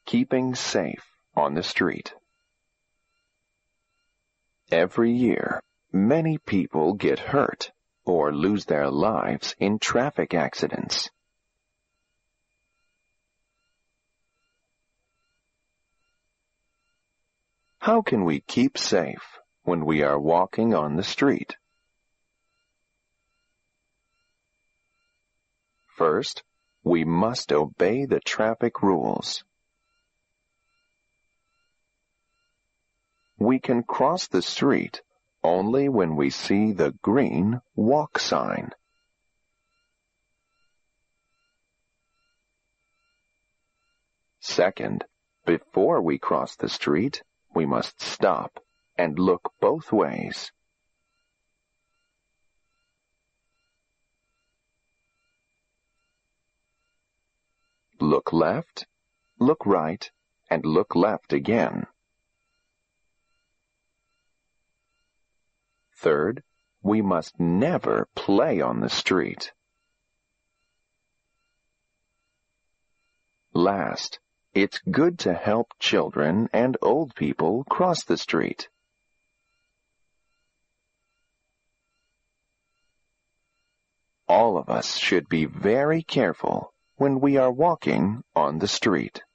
keeping safe on the street. Every year, many people get hurt or lose their lives in traffic accidents. How can we keep safe when we are walking on the street? First, we must obey the traffic rules. We can cross the street only when we see the green walk sign. Second, before we cross the street, we must stop and look both ways. Look left, look right, and look left again. Third, we must never play on the street. Last, it's good to help children and old people cross the street. All of us should be very careful when we are walking on the street.